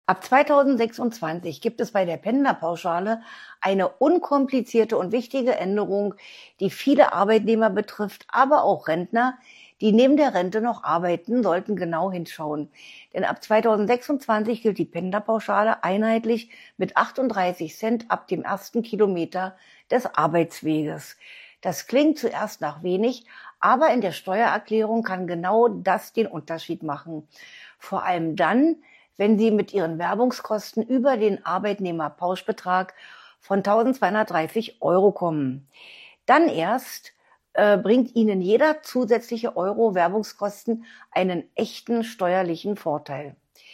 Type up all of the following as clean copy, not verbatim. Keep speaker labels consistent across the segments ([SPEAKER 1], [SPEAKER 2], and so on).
[SPEAKER 1] Ab 2026 gibt es bei der Pendlerpauschale eine unkomplizierte und wichtige Änderung, die viele Arbeitnehmer betrifft, aber auch Rentner, die neben der Rente noch arbeiten, sollten genau hinschauen. Denn ab 2026 gilt die Pendlerpauschale einheitlich mit 38 Cent ab dem ersten Kilometer des Arbeitsweges. Das klingt zuerst nach wenig, aber in der Steuererklärung kann genau das den Unterschied machen. Vor allem dann, wenn Sie mit Ihren Werbungskosten über den Arbeitnehmerpauschbetrag von 1.230 € kommen. Dann erst bringt Ihnen jeder zusätzliche Euro Werbungskosten einen echten steuerlichen Vorteil.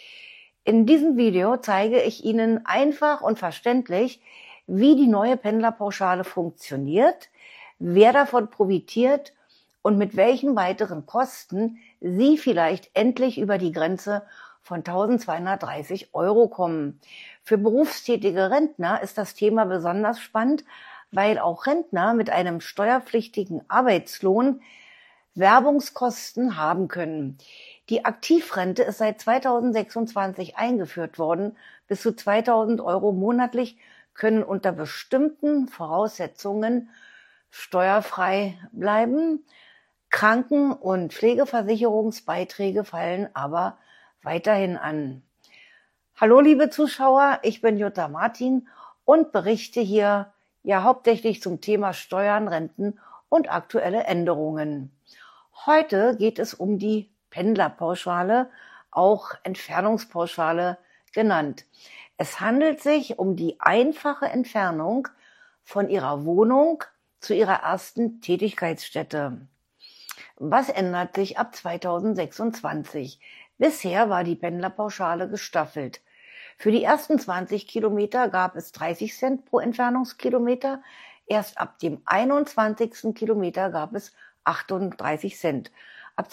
[SPEAKER 1] In diesem Video zeige ich Ihnen einfach und verständlich, wie die neue Pendlerpauschale funktioniert, wer davon profitiert und mit welchen weiteren Kosten Sie vielleicht endlich über die Grenze von 1.230 € kommen. Für berufstätige Rentner ist das Thema besonders spannend, weil auch Rentner mit einem steuerpflichtigen Arbeitslohn Werbungskosten haben können. Die Aktivrente ist seit 2026 eingeführt worden. Bis zu 2.000 € monatlich können unter bestimmten Voraussetzungen steuerfrei bleiben. Kranken- und Pflegeversicherungsbeiträge fallen aber weiterhin an. Hallo liebe Zuschauer, ich bin Jutta Martin und berichte hier hauptsächlich zum Thema Steuern, Renten und aktuelle Änderungen. Heute geht es um die Pendlerpauschale, auch Entfernungspauschale genannt. Es handelt sich um die einfache Entfernung von Ihrer Wohnung zu Ihrer ersten Tätigkeitsstätte. Was ändert sich ab 2026? Bisher war die Pendlerpauschale gestaffelt. Für die ersten 20 Kilometer gab es 30 Cent pro Entfernungskilometer. Erst ab dem 21. Kilometer gab es 38 Cent. Ab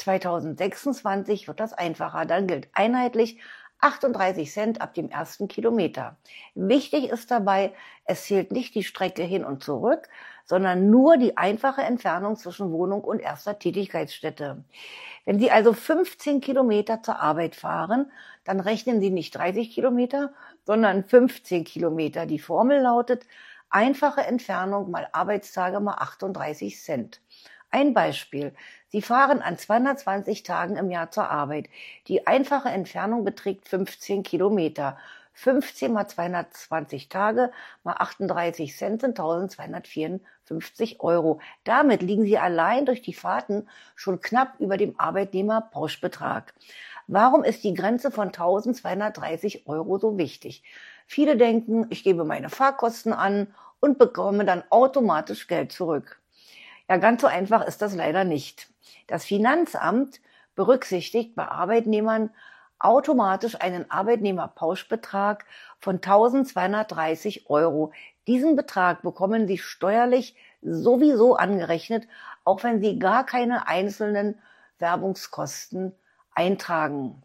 [SPEAKER 1] 2026 wird das einfacher. Dann gilt einheitlich 38 Cent ab dem ersten Kilometer. Wichtig ist dabei, es zählt nicht die Strecke hin und zurück, sondern nur die einfache Entfernung zwischen Wohnung und erster Tätigkeitsstätte. Wenn Sie also 15 Kilometer zur Arbeit fahren, dann rechnen Sie nicht 30 Kilometer, sondern 15 Kilometer. Die Formel lautet einfache Entfernung mal Arbeitstage mal 38 Cent. Ein Beispiel. Sie fahren an 220 Tagen im Jahr zur Arbeit. Die einfache Entfernung beträgt 15 Kilometer. 15 mal 220 Tage mal 38 Cent sind 1.254 €. Damit liegen Sie allein durch die Fahrten schon knapp über dem Arbeitnehmerpauschbetrag. Warum ist die Grenze von 1.230 € so wichtig? Viele denken, ich gebe meine Fahrkosten an und bekomme dann automatisch Geld zurück. Ja, ganz so einfach ist das leider nicht. Das Finanzamt berücksichtigt bei Arbeitnehmern automatisch einen Arbeitnehmerpauschbetrag von 1.230 €. Diesen Betrag bekommen Sie steuerlich sowieso angerechnet, auch wenn Sie gar keine einzelnen Werbungskosten eintragen.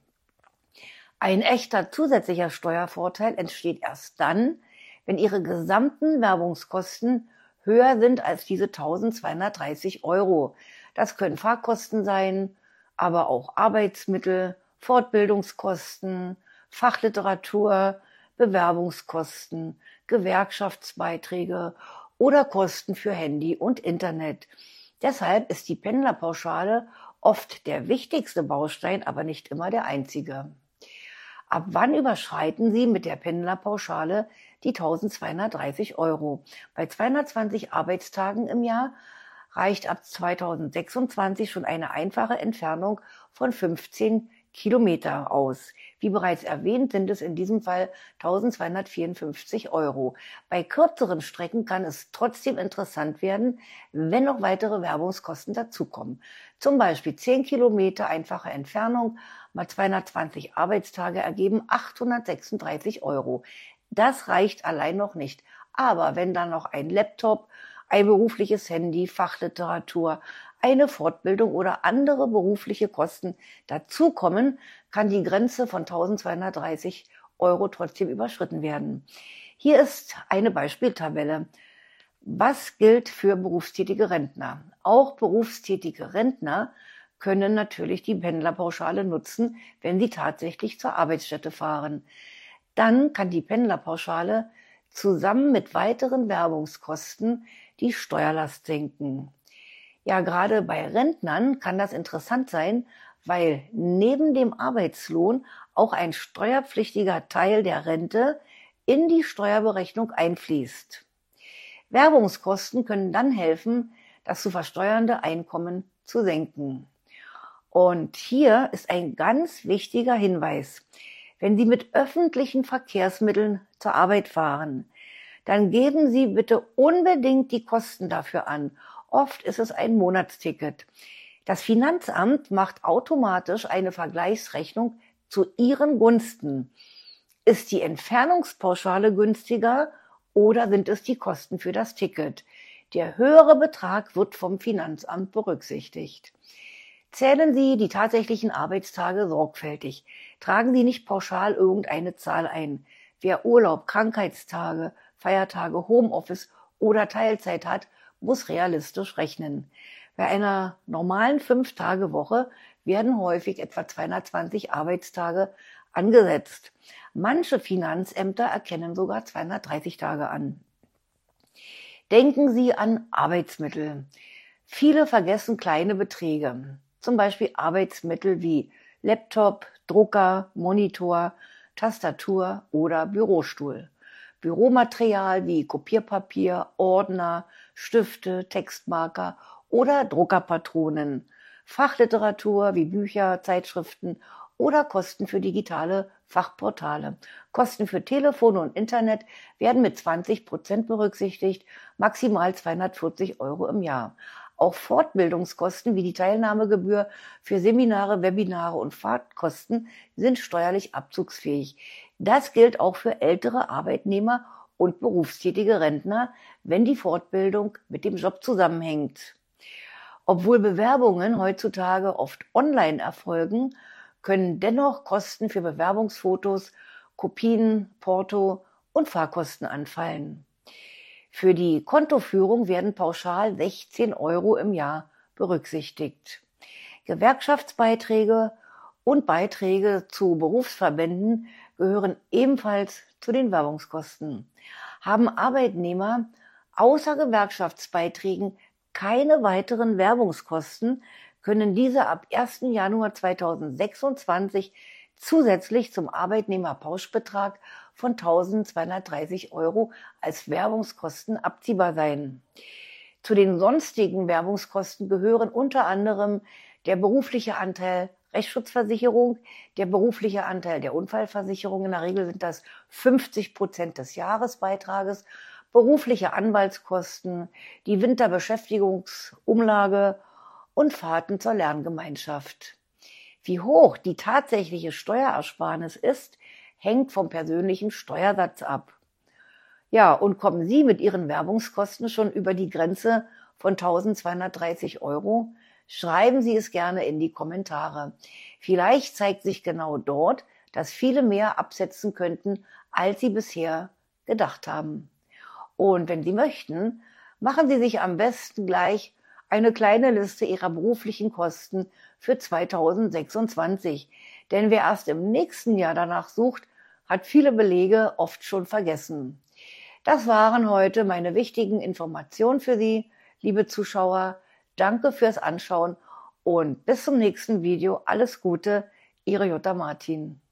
[SPEAKER 1] Ein echter zusätzlicher Steuervorteil entsteht erst dann, wenn Ihre gesamten Werbungskosten höher sind als diese 1.230 €. Das können Fahrkosten sein, aber auch Arbeitsmittel, Fortbildungskosten, Fachliteratur, Bewerbungskosten, Gewerkschaftsbeiträge oder Kosten für Handy und Internet. Deshalb ist die Pendlerpauschale oft der wichtigste Baustein, aber nicht immer der einzige. Ab wann überschreiten Sie mit der Pendlerpauschale die 1.230 €? Bei 220 Arbeitstagen im Jahr reicht ab 2026 schon eine einfache Entfernung von 15 Kilometer aus. Wie bereits erwähnt, sind es in diesem Fall 1.254 €. Bei kürzeren Strecken kann es trotzdem interessant werden, wenn noch weitere Werbungskosten dazukommen. Zum Beispiel 10 Kilometer einfache Entfernung mal 220 Arbeitstage ergeben 836 €. Das reicht allein noch nicht. Aber wenn dann noch ein Laptop, ein berufliches Handy, Fachliteratur, eine Fortbildung oder andere berufliche Kosten dazukommen, kann die Grenze von 1.230 € trotzdem überschritten werden. Hier ist eine Beispieltabelle. Was gilt für berufstätige Rentner? Auch berufstätige Rentner können natürlich die Pendlerpauschale nutzen, wenn sie tatsächlich zur Arbeitsstätte fahren. Dann kann die Pendlerpauschale zusammen mit weiteren Werbungskosten die Steuerlast senken. Ja, gerade bei Rentnern kann das interessant sein, weil neben dem Arbeitslohn auch ein steuerpflichtiger Teil der Rente in die Steuerberechnung einfließt. Werbungskosten können dann helfen, das zu versteuernde Einkommen zu senken. Und hier ist ein ganz wichtiger Hinweis. Wenn Sie mit öffentlichen Verkehrsmitteln zur Arbeit fahren, dann geben Sie bitte unbedingt die Kosten dafür an. Oft ist es ein Monatsticket. Das Finanzamt macht automatisch eine Vergleichsrechnung zu Ihren Gunsten. Ist die Entfernungspauschale günstiger oder sind es die Kosten für das Ticket? Der höhere Betrag wird vom Finanzamt berücksichtigt. Zählen Sie die tatsächlichen Arbeitstage sorgfältig. Tragen Sie nicht pauschal irgendeine Zahl ein. Wer Urlaub, Krankheitstage, Feiertage, Homeoffice oder Teilzeit hat, muss realistisch rechnen. Bei einer normalen 5-Tage-Woche werden häufig etwa 220 Arbeitstage angesetzt. Manche Finanzämter erkennen sogar 230 Tage an. Denken Sie an Arbeitsmittel. Viele vergessen kleine Beträge, zum Beispiel Arbeitsmittel wie Laptop, Drucker, Monitor, Tastatur oder Bürostuhl. Büromaterial wie Kopierpapier, Ordner, Stifte, Textmarker oder Druckerpatronen, Fachliteratur wie Bücher, Zeitschriften oder Kosten für digitale Fachportale. Kosten für Telefon und Internet werden mit 20% berücksichtigt, maximal 240 € im Jahr. Auch Fortbildungskosten wie die Teilnahmegebühr für Seminare, Webinare und Fahrtkosten sind steuerlich abzugsfähig. Das gilt auch für ältere Arbeitnehmer und berufstätige Rentner, wenn die Fortbildung mit dem Job zusammenhängt. Obwohl Bewerbungen heutzutage oft online erfolgen, können dennoch Kosten für Bewerbungsfotos, Kopien, Porto und Fahrkosten anfallen. Für die Kontoführung werden pauschal 16 € im Jahr berücksichtigt. Gewerkschaftsbeiträge und Beiträge zu Berufsverbänden gehören ebenfalls zu den Werbungskosten. Haben Arbeitnehmer außer Gewerkschaftsbeiträgen keine weiteren Werbungskosten, können diese ab 1. Januar 2026 zusätzlich zum Arbeitnehmerpauschbetrag von 1.230 € als Werbungskosten abziehbar sein. Zu den sonstigen Werbungskosten gehören unter anderem der berufliche Anteil Rechtsschutzversicherung, der berufliche Anteil der Unfallversicherung, in der Regel sind das 50% des Jahresbeitrages, berufliche Anwaltskosten, die Winterbeschäftigungsumlage und Fahrten zur Lerngemeinschaft. Wie hoch die tatsächliche Steuerersparnis ist, hängt vom persönlichen Steuersatz ab. Ja, und kommen Sie mit Ihren Werbungskosten schon über die Grenze von 1.230 €? Schreiben Sie es gerne in die Kommentare. Vielleicht zeigt sich genau dort, dass viele mehr absetzen könnten, als Sie bisher gedacht haben. Und wenn Sie möchten, machen Sie sich am besten gleich eine kleine Liste Ihrer beruflichen Kosten für 2026. Denn wer erst im nächsten Jahr danach sucht, hat viele Belege oft schon vergessen. Das waren heute meine wichtigen Informationen für Sie, liebe Zuschauer. Danke fürs Anschauen und bis zum nächsten Video. Alles Gute, Ihre Jutta Martin.